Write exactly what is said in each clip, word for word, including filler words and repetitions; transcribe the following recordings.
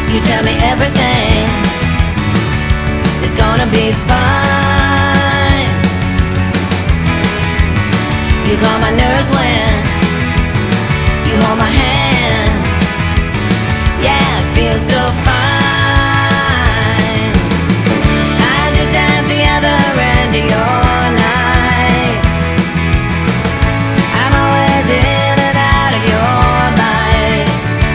You tell me everything is gonna be fine. You calm my nerves when you hold my hand. Yeah, it feels so fine. I'm just at the other end of your night. I'm always in and out of your life,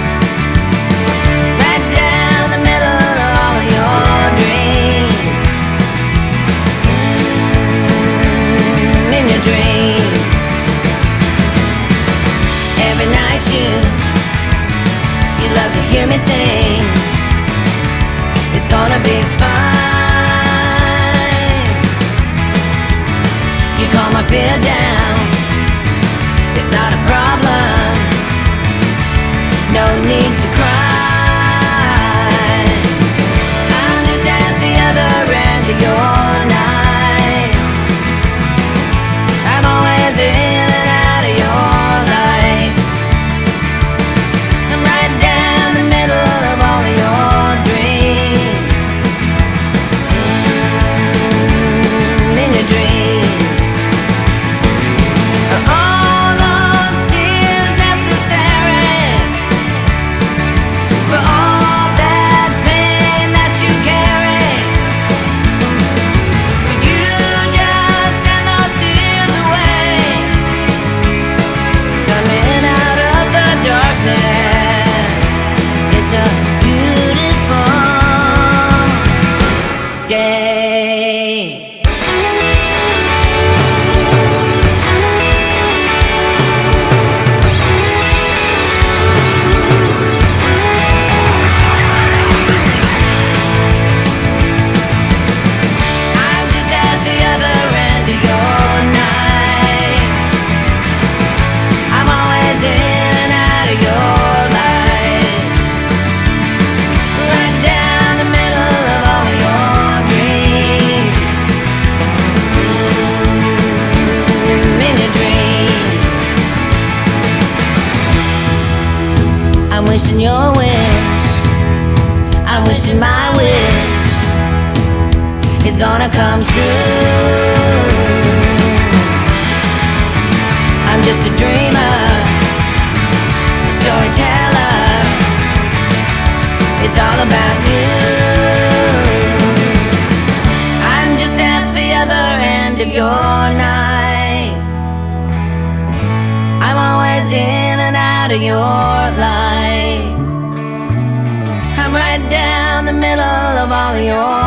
right down the middle of all of your dreams. Mm, in your dreams. Every night you You love to hear me sing. It's gonna be fine. You calm my fear down. It's not a problem. No need to cry. I'm just at the other end of your night. I'm always in and out of your life. I'm right down the middle of all of your dreams. Mm, in your dreams. Are all those tears necessary for all that pain that you carry? Could you just send those tears away? Coming out of the darkness, it's a beautiful day. I'm just at the other end of your night. I'm always in and out of your life, right down the middle of all of your dreams. Mm, in your dreams. I'm wishing your wish, I'm wishing my wish is gonna come true. I'm just a dreamer, a storyteller. It's all about you. I'm just at the other end of your night. I'm always in and out of your life. I'm right down the middle of all of your